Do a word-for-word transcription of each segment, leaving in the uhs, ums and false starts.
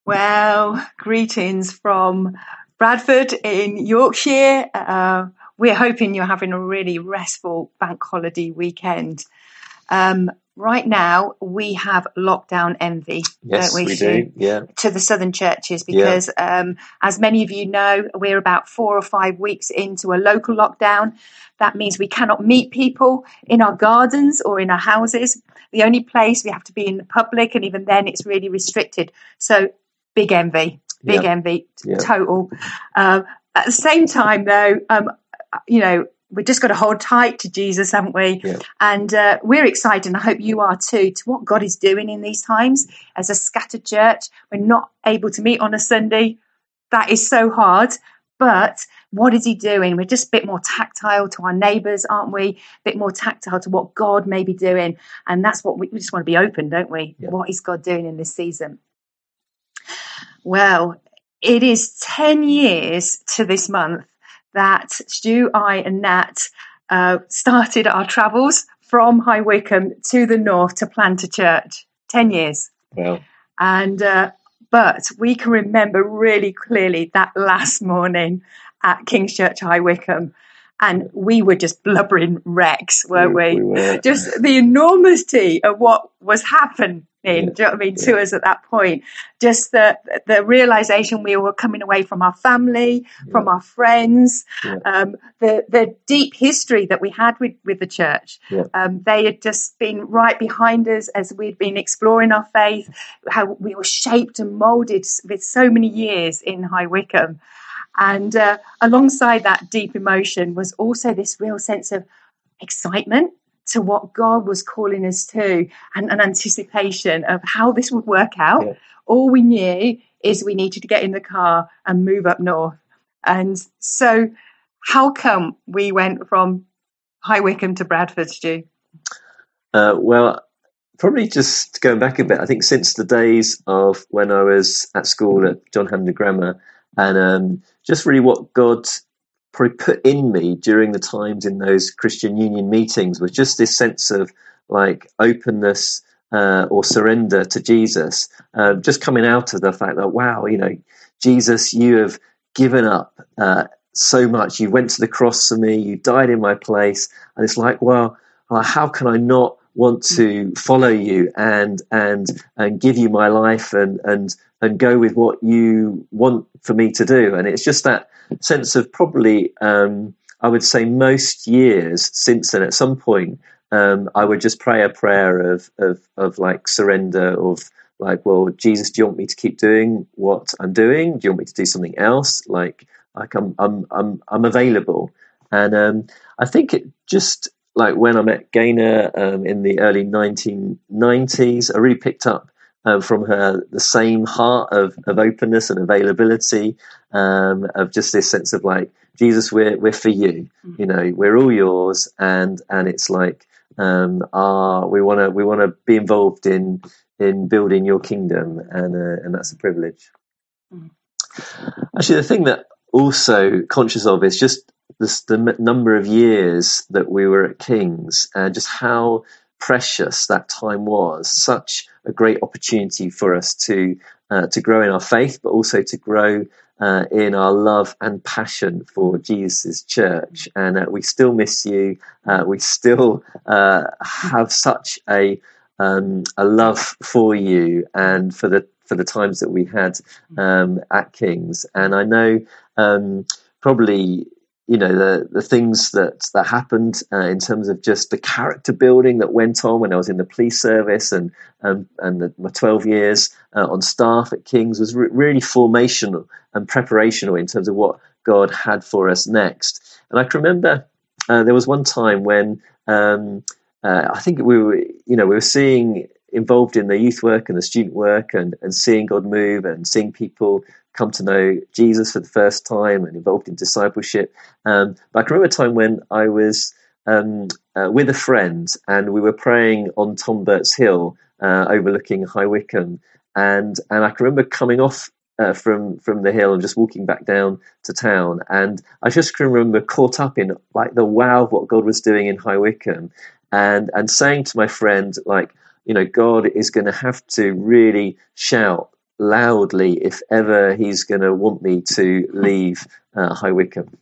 Well, greetings from Bradford in Yorkshire. Uh, we're hoping you're having a really restful bank holiday weekend. Um, right now, we have lockdown envy, yes, don't we, we Stu? do. Yeah, to the southern churches because, yeah. um, as many of you know, we're about four or five weeks into a local lockdown. That means we cannot meet people in our gardens or in our houses. The only place we have to be in the public, and even then it's really restricted. So big envy, big yeah. envy, yeah. total. Um, at the same time, though, um, you know, we've just got to hold tight to Jesus, haven't we? Yeah. And uh, we're excited, and I hope you are too, to what God is doing in these times. As a scattered church, we're not able to meet on a Sunday. That is so hard. But what is he doing? We're just a bit more tactile to our neighbours, aren't we? A bit more tactile to what God may be doing. And that's what we, we just want to be open, don't we? Yeah. What is God doing in this season? Well, it is ten years to this month that Stu, I and Nat uh, started our travels from High Wycombe to the north to plant a church. ten years. Wow. And, uh, but we can remember really clearly that last morning at King's Church, High Wycombe. And we were just blubbering wrecks, weren't we? we, we were. Just the enormity of what was happening, yeah. do you know what I mean, yeah. to us at that point. Just the the realization we were coming away from our family, yeah. from our friends, yeah. um, the the deep history that we had with, with the church. Yeah. Um, they had just been right behind us as we'd been exploring our faith, how we were shaped and molded with so many years in High Wycombe. And uh, alongside that deep emotion was also this real sense of excitement to what God was calling us to, and an anticipation of how this would work out. Yeah. All we knew is we needed to get in the car and move up north. And so how come we went from High Wycombe to Bradford, Stu? Uh, well, probably just going back a bit, I think since the days of when I was at school at John Hampden Grammar, and um, just really what God probably put in me during the times in those Christian Union meetings was just this sense of like openness uh, or surrender to Jesus, uh, just coming out of the fact that, wow, you know, Jesus, you have given up uh, so much. You went to the cross for me. You died in my place. And it's like, well, uh, how can I not want to follow you and and and give you my life and and and go with what you want for me to do? And it's just that sense of probably um I would say most years since then, at some point um I would just pray a prayer of of of like surrender, of like, well, Jesus, do you want me to keep doing what I'm doing? Do you want me to do something else? Like like I'm I'm I'm I'm available. And um I think it just, like when I met Gaynor um, in the early nineteen nineties, I really picked up uh, from her the same heart of, of openness and availability, um, of just this sense of like, Jesus, we're we're for you, you know, we're all yours, and and it's like um, our, we want to we want to be involved in in building your kingdom, and uh, and that's a privilege. Mm. Actually, the thing that also conscious of is just This, the number of years that we were at King's, and just how precious that time was. Such a great opportunity for us to uh, to grow in our faith, but also to grow uh, in our love and passion for Jesus' church. And uh, we still miss you. Uh, we still uh, have such a um, a love for you and for the for the times that we had um, at King's. And I know um, probably, you know, the, the things that, that happened uh, in terms of just the character building that went on when I was in the police service, and um, and the, my twelve years uh, on staff at King's was re- really formational and preparational in terms of what God had for us next. And I can remember uh, there was one time when um, uh, I think we were, you know, we were seeing involved in the youth work and the student work, and, and seeing God move and seeing people come to know Jesus for the first time and involved in discipleship. Um, but I can remember a time when I was um, uh, with a friend, and we were praying on Tom Burt's Hill, uh, overlooking High Wycombe. And, and I can remember coming off uh, from, from the hill and just walking back down to town. And I just can remember caught up in like the wow of what God was doing in High Wycombe, and, and saying to my friend, like, you know, God is going to have to really shout loudly if ever he's going to want me to leave uh, High Wycombe.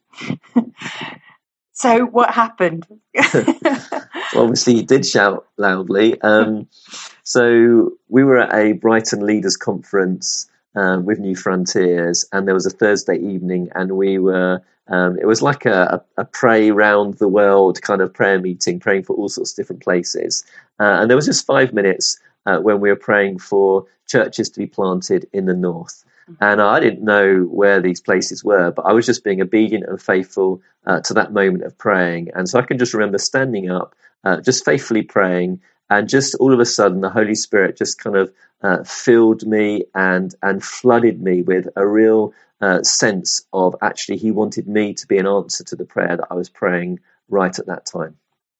So what happened? Well, obviously, he did shout loudly. Um, so we were at a Brighton Leaders Conference um, with New Frontiers, and there was a Thursday evening, and we were. Um, it was like a, a, a pray round the world kind of prayer meeting, praying for all sorts of different places. Uh, and there was just five minutes uh, when we were praying for churches to be planted in the north. And I didn't know where these places were, but I was just being obedient and faithful uh, to that moment of praying. And so I can just remember standing up, uh, just faithfully praying, and just all of a sudden the Holy Spirit just kind of uh, filled me and and flooded me with a real uh, sense of actually he wanted me to be an answer to the prayer that I was praying right at that time.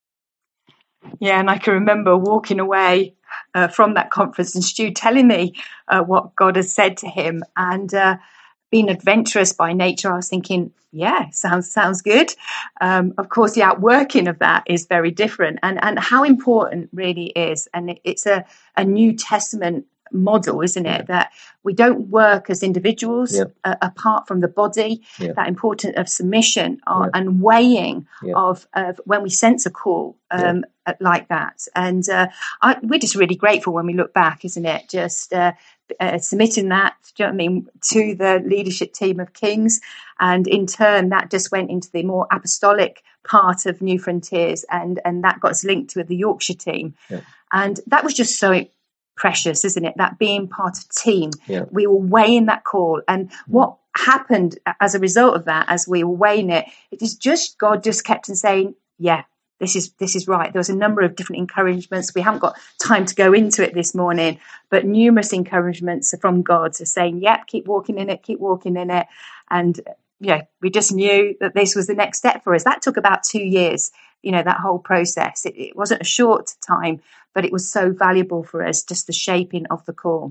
Yeah, and I can remember walking away uh, from that conference and Stu telling me uh, what God has said to him, and uh, being adventurous by nature, I was thinking, yeah, sounds sounds good. Um, of course, the outworking of that is very different, and and how important really is, and it, it's a, a New Testament model, isn't it? Yeah. That we don't work as individuals yeah. uh, apart from the body. Yeah. That importance of submission uh, yeah. and weighing yeah. of, of when we sense a call um, yeah. like that. And uh, I, we're just really grateful when we look back, isn't it? Just uh, uh, submitting that, do you know what I mean, to the leadership team of Kings, and in turn that just went into the more apostolic part of New Frontiers, and and that got us linked with the Yorkshire team, yeah. and that was just so precious, isn't it? That being part of team, yeah. we were weighing that call, and mm. what happened as a result of that, as we were weighing it, it is just God just kept on saying, yeah, this is this is right. There was a number of different encouragements. We haven't got time to go into it this morning, but numerous encouragements from God to saying, yep, keep walking in it, keep walking in it. And yeah, we just knew that this was the next step for us. That took about two years, you know, that whole process. It, it wasn't a short time, but it was so valuable for us, just the shaping of the call.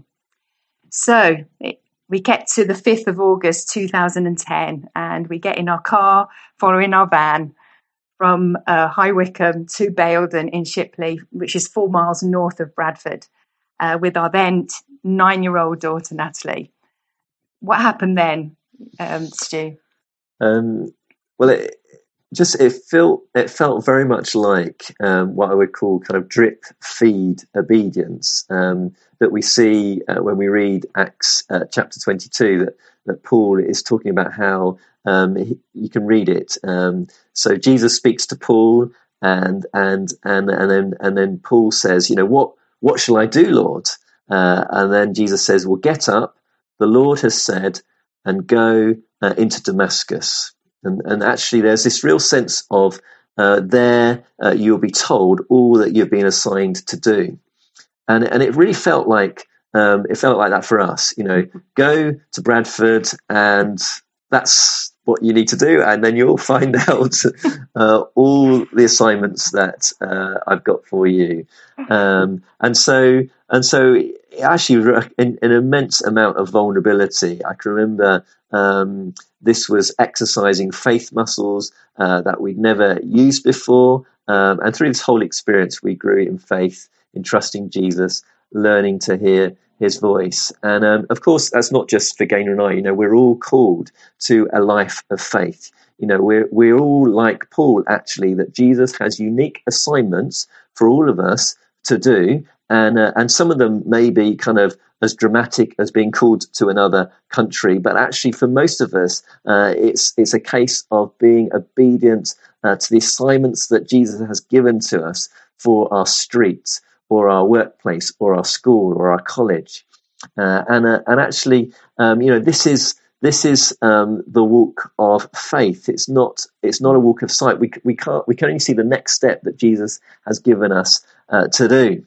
So it, we get to the fifth of August, two thousand ten, and we get in our car, following our van from uh, High Wycombe to Baildon in Shipley, which is four miles north of Bradford, uh, with our then nine-year-old daughter, Natalie. What happened then, um, Stu? Um, well, it just it felt it felt very much like um, what I would call kind of drip feed obedience um, that we see uh, when we read Acts uh, chapter twenty-two. That that Paul is talking about how um, he, you can read it. Um, so Jesus speaks to Paul, and and and and then and then Paul says, you know, what what shall I do, Lord? Uh, and then Jesus says, well, get up. The Lord has said, and go uh, into Damascus. And, and actually, there's this real sense of uh, there uh, you'll be told all that you've been assigned to do, and and it really felt like um, it felt like that for us. You know, go to Bradford, and that's what you need to do, and then you'll find out uh, all the assignments that uh, I've got for you. Um, and so and so, actually, an, an immense amount of vulnerability. I can remember. Um, this was exercising faith muscles uh, that we'd never used before. Um, and through this whole experience, we grew in faith, in trusting Jesus, learning to hear his voice. And um, of course, that's not just for Gaynor and I. You know, we're all called to a life of faith. You know, we're, we're all like Paul, actually, that Jesus has unique assignments for all of us to do. And uh, and some of them may be kind of as dramatic as being called to another country, but actually for most of us, uh, it's it's a case of being obedient uh, to the assignments that Jesus has given to us for our street, or our workplace, or our school, or our college. Uh, and uh, and actually, um, you know, this is this is um, the walk of faith. It's not it's not a walk of sight. We we can't we can only see the next step that Jesus has given us uh, to do.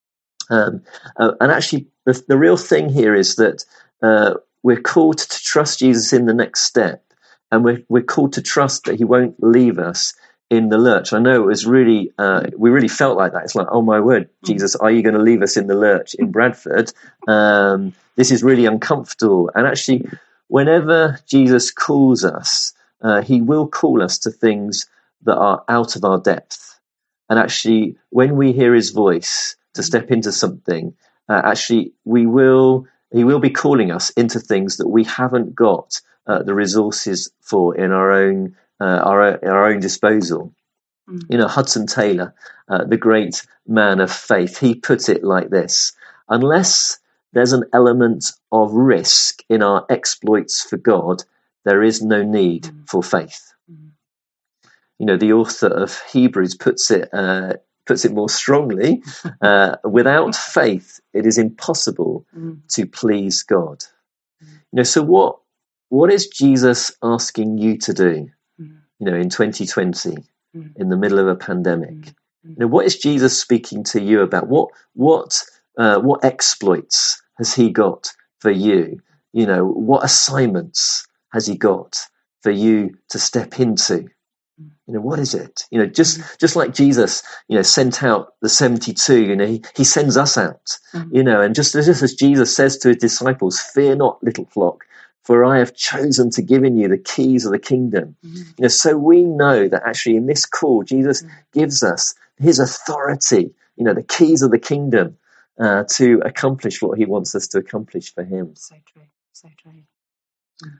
Um, uh, and actually, the, the real thing here is that uh, we're called to trust Jesus in the next step, and we're we're called to trust that he won't leave us in the lurch. I know it was really, uh, we really felt like that. It's like, oh my word, Jesus, are you going to leave us in the lurch in Bradford? Um, this is really uncomfortable. And actually, whenever Jesus calls us, uh, he will call us to things that are out of our depth. And actually, when we hear his voice to step into something, uh, actually, we will He will be calling us into things that we haven't got uh, the resources for in our own uh, our our own disposal. Mm. You know, Hudson Taylor, uh, the great man of faith, he put it like this: unless there's an element of risk in our exploits for God, there is no need mm. for faith. Mm. You know, the author of Hebrews puts it uh, puts it more strongly. Uh, without faith, it is impossible mm. to please God. Mm. You know, so what what is Jesus asking you to do? Mm. You know, in twenty twenty, mm. in the middle of a pandemic, mm. you know, what is Jesus speaking to you about? What what uh, what exploits has he got for you? You know, what assignments has he got for you to step into? You know, what is it? You know, just mm-hmm. just like Jesus, you know, sent out the seventy-two, you know, he, he sends us out, mm-hmm. you know, and just, just as Jesus says to his disciples, fear not, little flock, for I have chosen to give in you the keys of the kingdom. Mm-hmm. You know, so we know that actually in this call, Jesus mm-hmm. gives us his authority, you know, the keys of the kingdom uh, to accomplish what he wants us to accomplish for him. So true, so true. Mm.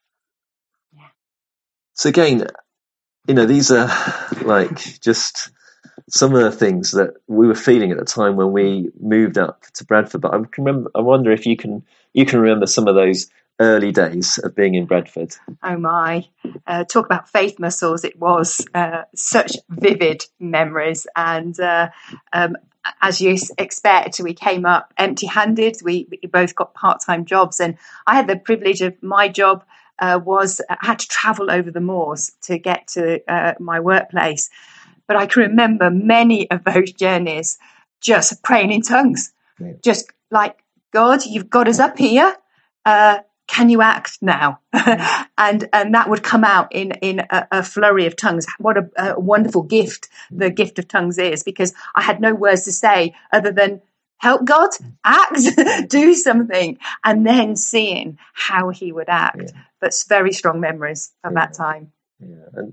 Yeah. So again, you know, these are like just some of the things that we were feeling at the time when we moved up to Bradford. But I can remember, I wonder if you can you can remember some of those early days of being in Bradford. Oh my! Uh, talk about faith muscles. It was uh, such vivid memories, and uh, um, as you expect, we came up empty-handed. We, we both got part-time jobs, and I had the privilege of my job. Uh, was I had to travel over the moors to get to uh, my workplace. But I can remember many of those journeys just praying in tongues, yeah. just like, God, you've got us up here. Uh, can you act now? Yeah. and and that would come out in, in a, a flurry of tongues. What a, a wonderful gift the gift of tongues is, because I had no words to say other than, help God, act, do something, and then seeing how he would act. Yeah. But very strong memories of yeah. that time. Yeah, and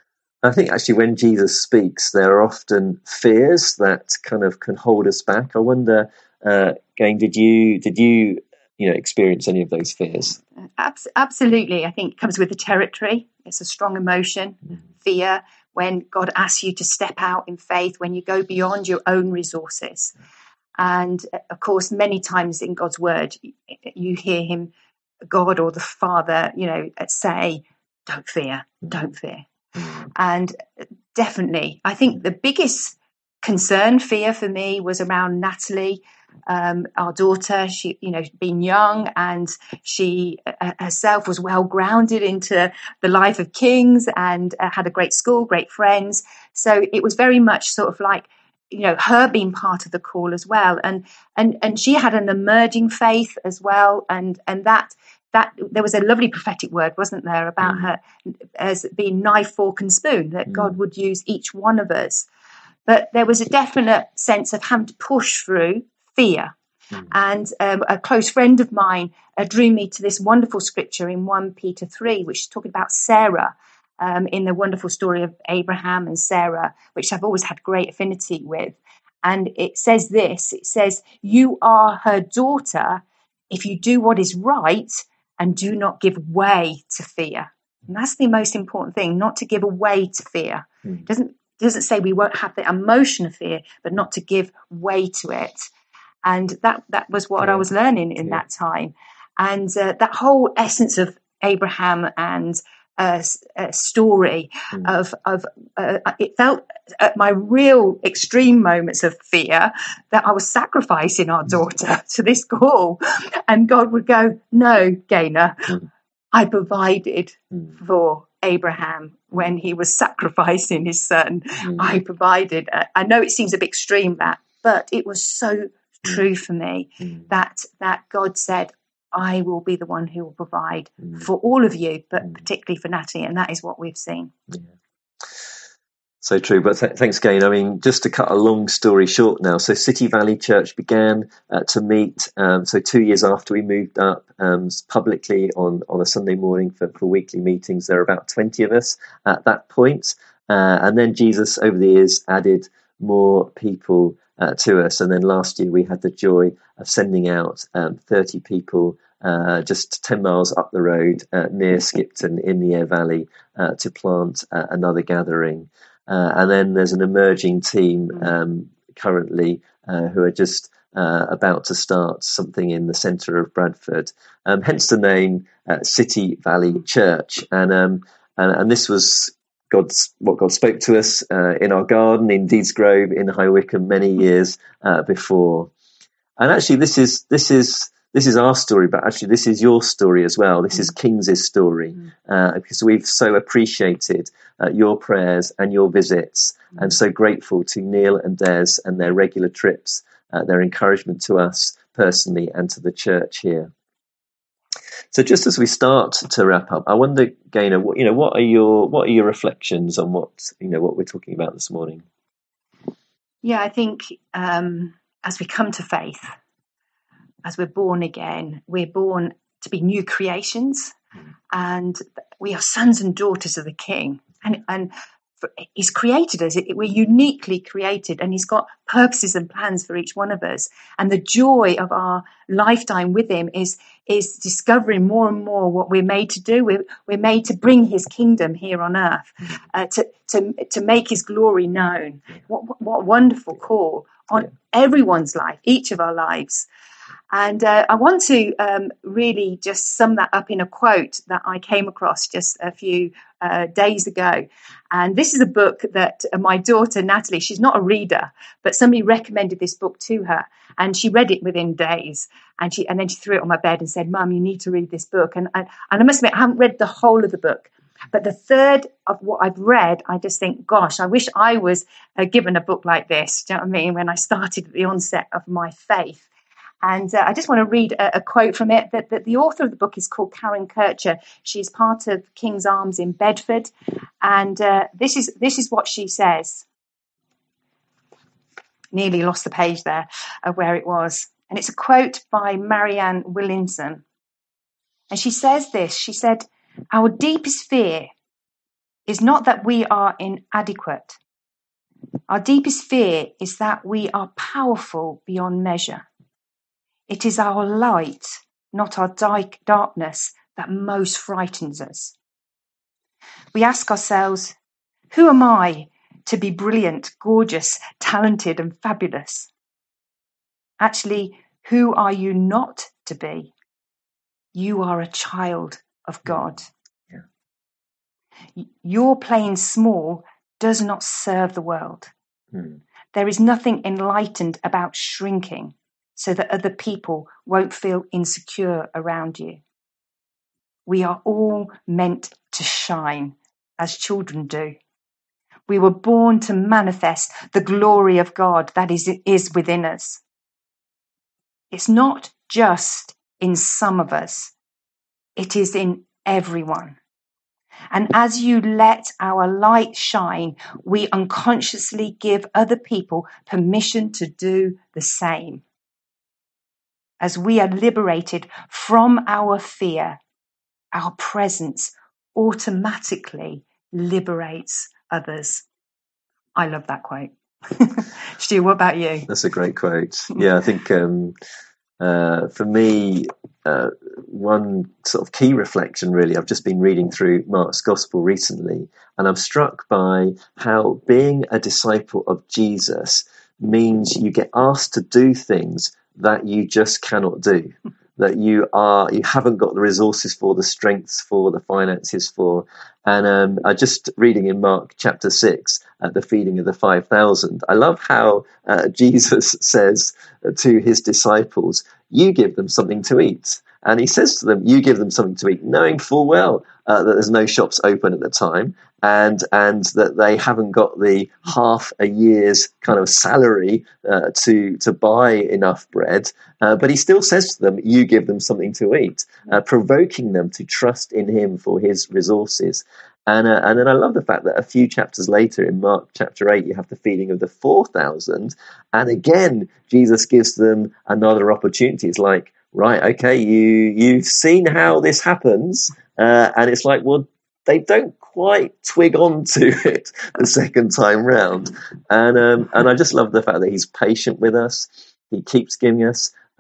I think actually when Jesus speaks, there are often fears that kind of can hold us back. I wonder, uh, Gain, did you did you you know experience any of those fears? Abs- absolutely, I think it comes with the territory. It's a strong emotion, mm. fear. When God asks you to step out in faith, when you go beyond your own resources. And of course, many times in God's word, you hear him, God or the Father, you know, say, don't fear, don't fear. And definitely, I think the biggest concern, fear for me was around Natalie, um, our daughter. She, you know, being young, and she uh, herself was well grounded into the life of kings and uh, had a great school, great friends. So it was very much sort of like, you know, her being part of the call as well. And, and, and she had an emerging faith as well. And, and that, that there was a lovely prophetic word, wasn't there, about mm. her as being knife, fork and spoon, that mm. God would use each one of us. But there was a definite sense of having to push through fear. Mm. And um, a close friend of mine uh, drew me to this wonderful scripture in First Peter three, which is talking about Sarah. Um, in the wonderful story of Abraham and Sarah, which I've always had great affinity with. And it says this, it says, you are her daughter if you do what is right and do not give way to fear. And that's the most important thing, not to give way to fear. Mm. It doesn't, doesn't say we won't have the emotion of fear, but not to give way to it. And that, that was what yeah. I was learning in yeah. that time. And uh, that whole essence of Abraham and A, a story mm. of of uh, it felt at my real extreme moments of fear that I was sacrificing our daughter to this call, and God would go, no, Gaynor, mm. I provided mm. for Abraham when he was sacrificing his son. Mm. I provided. Uh, I know it seems a bit extreme, that, but it was so true for me mm. that that God said, I will be the one who will provide mm. for all of you, but mm. particularly for Natalie, and that is what we've seen. Yeah. So true, but th- thanks again. I mean, just to cut a long story short now, so City Valley Church began uh, to meet, um, so two years after we moved up, um, publicly on, on a Sunday morning for, for weekly meetings. There were about twenty of us at that point, uh, and then Jesus, over the years, added more people Uh, to us, and then last year we had the joy of sending out um, thirty people uh, just ten miles up the road uh, near Skipton in the Aire Valley uh, to plant uh, another gathering. Uh, and then there's an emerging team um, currently uh, who are just uh, about to start something in the centre of Bradford, um, hence the name uh, City Valley Church. And, um, and and this was God's what God spoke to us uh, in our garden in Deedsgrove in High Wycombe many years uh, before. And actually, this is this is this is our story, but actually, this is your story as well. This is Kings's story uh, because we've so appreciated uh, your prayers and your visits, and so grateful to Neil and Des and their regular trips, uh, their encouragement to us personally and to the church here. So, just as we start to wrap up, I wonder, Gaynor, what, you know, what are your what are your reflections on what you know what we're talking about this morning? Yeah, I think um, as we come to faith, as we're born again, we're born to be new creations, mm. and we are sons and daughters of the King. And and for, He's created us. We're uniquely created, and He's got purposes and plans for each one of us. And the joy of our lifetime with Him is is discovering more and more what we're made to do. We're, we're made to bring His kingdom here on earth, uh, to to to make His glory known. What what, what wonderful call on everyone's life, each of our lives. And uh, I want to um, really just sum that up in a quote that I came across just a few uh, days ago. And this is a book that uh, my daughter, Natalie, she's not a reader, but somebody recommended this book to her. And she read it within days. And she and then she threw it on my bed and said, Mum, you need to read this book. And, and, and I must admit, I haven't read the whole of the book. But the third of what I've read, I just think, gosh, I wish I was uh, given a book like this. Do you know what I mean? When I started at the onset of my faith. And uh, I just want to read a, a quote from it. That, that the author of the book is called Karen Kircher. She's part of King's Arms in Bedford. And uh, this is this is what she says. Nearly lost the page there of where it was. And it's a quote by Marianne Williamson. And she says this. She said, our deepest fear is not that we are inadequate. Our deepest fear is that we are powerful beyond measure. It is our light, not our darkness, that most frightens us. We ask ourselves, who am I to be brilliant, gorgeous, talented, and fabulous? Actually, who are you not to be? You are a child of God. Yeah. Your playing small does not serve the world. Hmm. There is nothing enlightened about shrinking, so that other people won't feel insecure around you. We are all meant to shine, as children do. We were born to manifest the glory of God that is, is within us. It's not just in some of us. It is in everyone. And as you let our light shine, we unconsciously give other people permission to do the same. As we are liberated from our fear, our presence automatically liberates others. I love that quote. Stu, what about you? That's a great quote. Yeah, I think um, uh, for me, uh, one sort of key reflection, really, I've just been reading through Mark's Gospel recently, and I'm struck by how being a disciple of Jesus means you get asked to do things that you just cannot do, that you are you haven't got the resources for, the strengths for, the finances for. And um, I just reading in Mark chapter six at the feeding of the five thousand. I love how uh, Jesus says to his disciples, "You give them something to eat." And he says to them, "You give them something to eat," knowing full well uh, that there's no shops open at the time, and and that they haven't got the half a year's kind of salary uh, to to buy enough bread. Uh, but he still says to them, "You give them something to eat," uh, provoking them to trust in him for his resources. And uh, and then I love the fact that a few chapters later in Mark chapter eight, you have the feeding of the four thousand, and again Jesus gives them another opportunity. It's like, right, okay, you you've seen how this happens, uh, and it's like, well, they don't quite twig on to it the second time round. And um, and I just love the fact that he's patient with us. He keeps giving us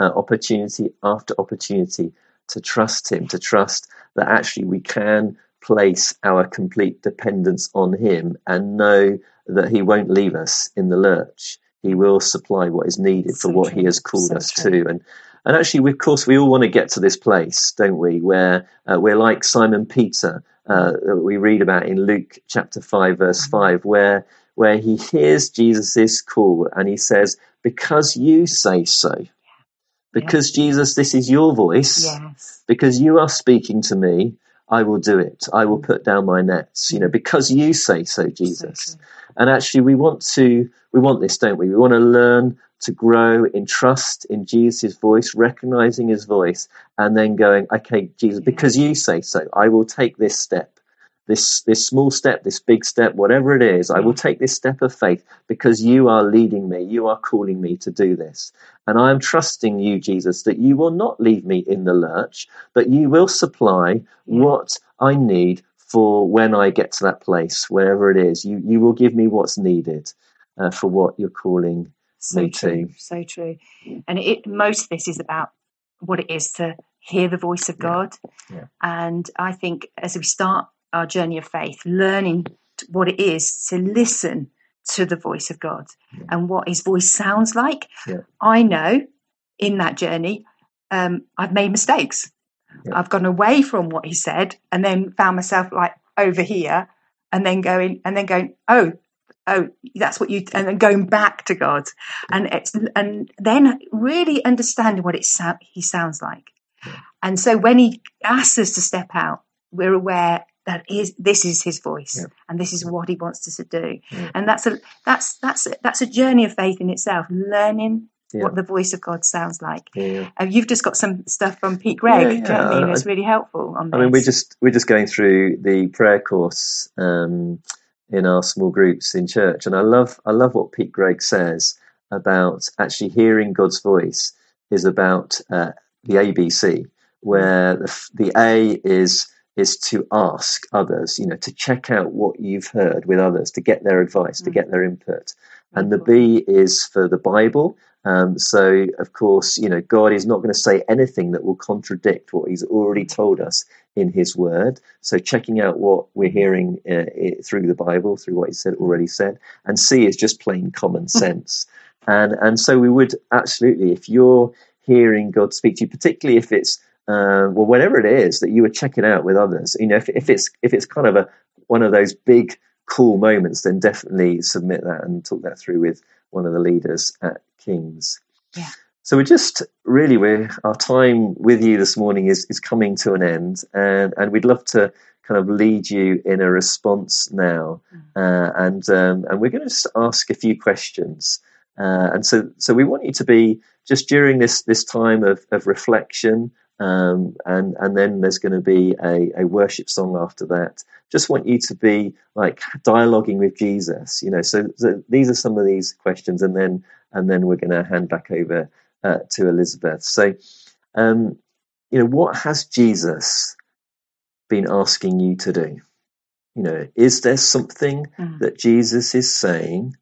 uh, opportunity after opportunity to trust him, to trust that actually we can place our complete dependence on him and know that he won't leave us in the lurch. He will supply what is needed So for what true. he has called So us true. to. And and actually, we, of course, we all want to get to this place, don't we, where uh, we're like Simon Peter, uh, that we read about in Luke chapter five, verse five, where where he hears Jesus' call and he says, because you say so, because Jesus, this is your voice, Yes. because you are speaking to me, I will do it. I will put down my nets, you know, because you say so, Jesus. So true. And actually, we want to, we want this, don't we? We want to learn to grow in trust in Jesus' voice, recognizing his voice, and then going, okay, Jesus, because you say so, I will take this step. This this small step, this big step, whatever it is, I will take this step of faith because you are leading me. You are calling me to do this. And I am trusting you, Jesus, that you will not leave me in the lurch, but you will supply what I need for when I get to that place, wherever it is. You you will give me what's needed uh, for what you're calling So me true. to. So true. And it most of this is about what it is to hear the voice of God. Yeah. And I think as we start our journey of faith, learning what it is to listen to the voice of God Yeah. and what his voice sounds like. Yeah. I know in that journey, um, I've made mistakes. Yeah. I've gone away from what he said and then found myself like over here and then going and then going, oh, oh, that's what you, and then going back to God and it's, and then really understanding what it so, he sounds like. Yeah. And so when he asks us to step out, we're aware that is this is his voice, Yeah. and this is what he wants us to do. Yeah. And that's a that's that's a, that's a journey of faith in itself, learning Yeah. what the voice of God sounds like. Yeah. Uh, you've just got some stuff from Pete Gregg. Yeah, Do you know what I yeah. mean? I- It's really helpful on this. I mean, we're just we're just going through the prayer course um, in our small groups in church, and I love I love what Pete Gregg says about actually hearing God's voice is about uh, the A B C, where the, the A is is to ask others, you know, to check out what you've heard with others, to get their advice, to get their input, and the B is for the Bible. Um, so, of course, you know, God is not going to say anything that will contradict what he's already told us in his word. So checking out what we're hearing uh, it, through the Bible, through what he said already said. And C is just plain common sense. and and so we would absolutely, if you're hearing God speak to you, particularly if it's, uh, well, whatever it is that you were checking out with others, you know, if, if it's if it's kind of a one of those big, cool moments, then definitely submit that and talk that through with one of the leaders at King's. Yeah. So we're just really, we're, our time with you this morning is, is coming to an end, and, and we'd love to kind of lead you in a response now. Uh, and um, and we're going to just ask a few questions. Uh, and so so we want you to be just during this this time of, of reflection, um, and and then there's going to be a, a worship song after that. Just want you to be like dialoguing with Jesus, you know. So, so these are some of these questions, and then and then we're going to hand back over uh, to Elizabeth. So, um, you know, what has Jesus been asking you to do? You know, is there something mm. that Jesus is saying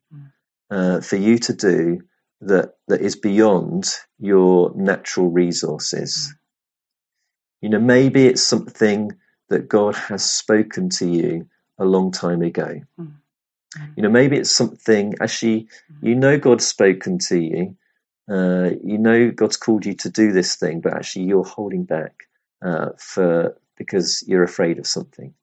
uh, for you to do that that is beyond your natural resources? Mm. You know, maybe it's something that God has spoken to you a long time ago. Mm. You know, maybe it's something, actually, you know God's spoken to you. Uh, you know God's called you to do this thing, but actually you're holding back uh, for because you're afraid of something.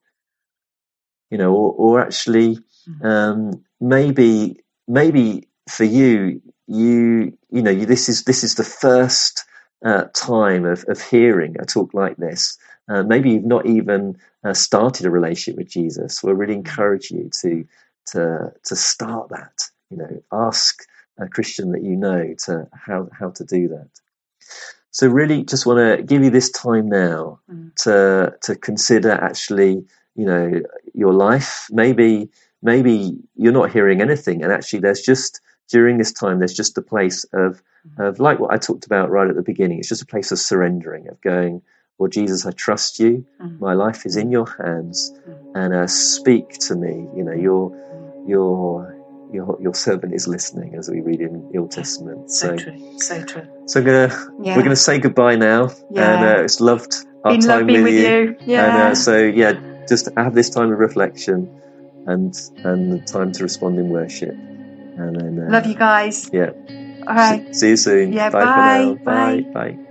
You know, or, or actually, um, maybe maybe for you, you you know, you, this is this is the first uh, time of, of hearing a talk like this. Uh, maybe you've not even uh, started a relationship with Jesus. We'll really encourage you to to to start that. You know, ask a Christian that you know to how how to do that. So really, just want to give you this time now mm. to to consider actually, you know, your life. Maybe maybe you're not hearing anything, and actually, there's just during this time, there's just a place of mm. of like what I talked about right at the beginning. It's just a place of surrendering, of going, well, Jesus, I trust you. Mm. My life is in your hands, mm. and uh, speak to me. You know, you're you're your your servant is listening, as we read in the Old Testament. So, So, true, so true. so I'm gonna Yeah. we're gonna say goodbye now, Yeah. and uh, it's loved our Been time love being with, with you. you. Yeah. And uh, so yeah, just have this time of reflection, and and the time to respond in worship. And then uh, love you guys. Yeah. All right. See, see you soon. Yeah. Bye, Bye. for now. Bye. Bye. Bye.